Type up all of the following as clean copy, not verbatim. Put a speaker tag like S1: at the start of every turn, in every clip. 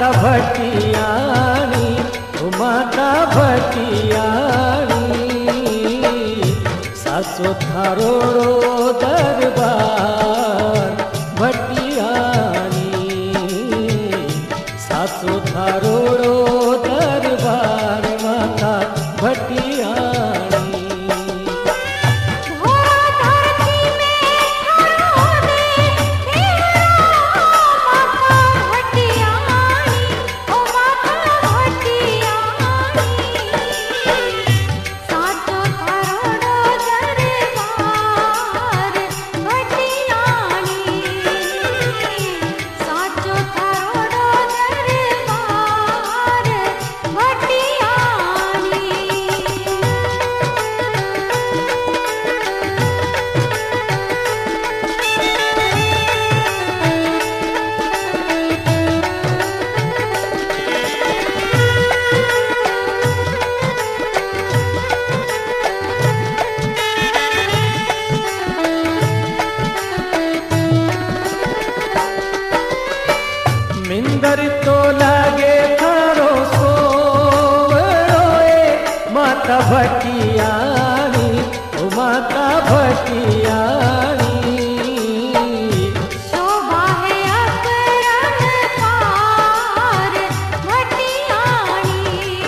S1: माता भटियाणी, माता भटियाणी, सासो थारोड़ो दरबार भटियाणी, सासो थारोड़ो दरबार माता भटियाणी। मिंदर तो लागे थारो सोवरोए माता भटियाणी, माता भटियाणी,
S2: शोभा है अपरंपार भटियाणी,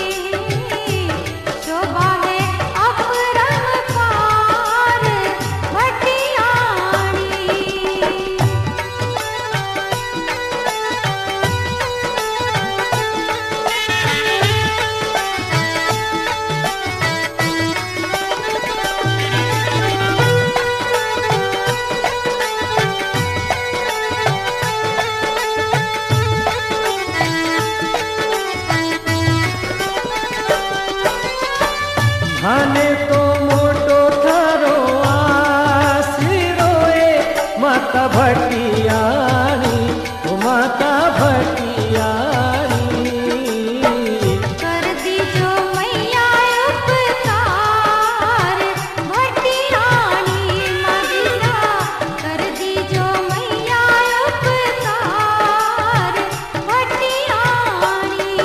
S2: शोभा है अपरंपार भटियाणी।
S1: भाने तो मोटो थारो आसिरोए माता भटियाणी, माता भटियाणी,
S2: कर दीजो मैया उपकार भटियाणी मदिरा, कर दीजो मैया उपकार भटियाणी।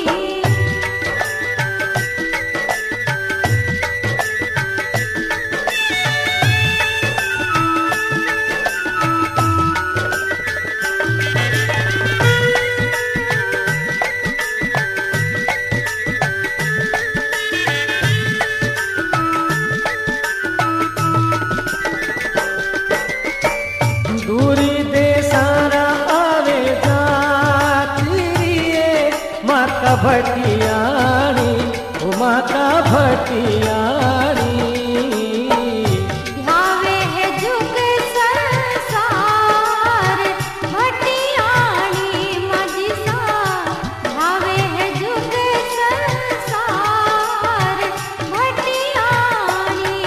S1: दूरी दे सारा आवे जातिरिए माता भटियाणी, माता भटियाणी,
S2: ध्यावे है जुग संसार भटियाणी मदिसा, ध्यावे है जुग संसार भटियाणी।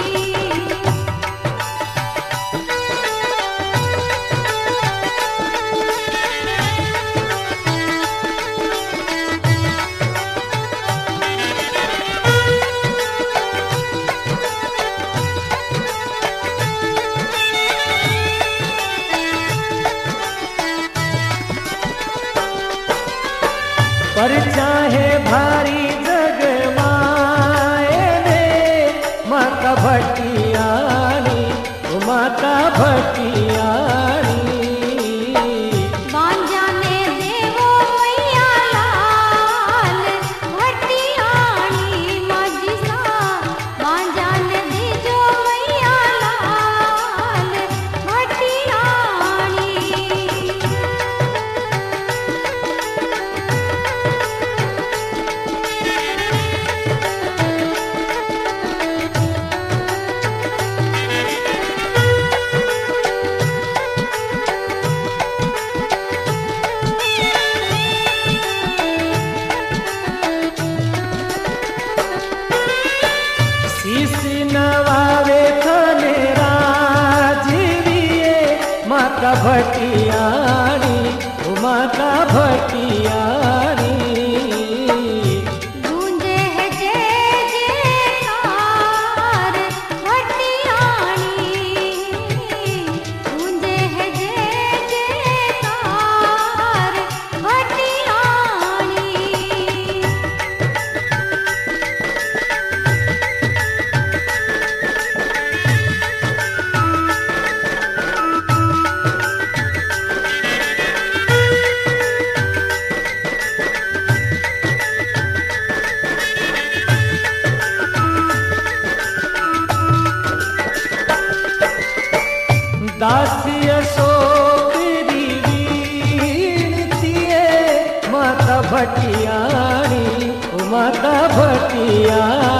S1: पर चाहे भारी जग माए ने माता भटियाणी, माता भटियाणी,
S2: बांजाने देवो मैया लाल भटियाणी मदिसा, बांजाने दीजो मैया लाल भटियाणी।
S1: शीश नवावे थने राजीविए माता भटियाणी, माता भटियाणी,
S2: गूंजे है जय जयकार भटियाणी, गूंजे है जय जयकार भटियाणी।
S1: भटियाणी, ओ माता भटियाणी।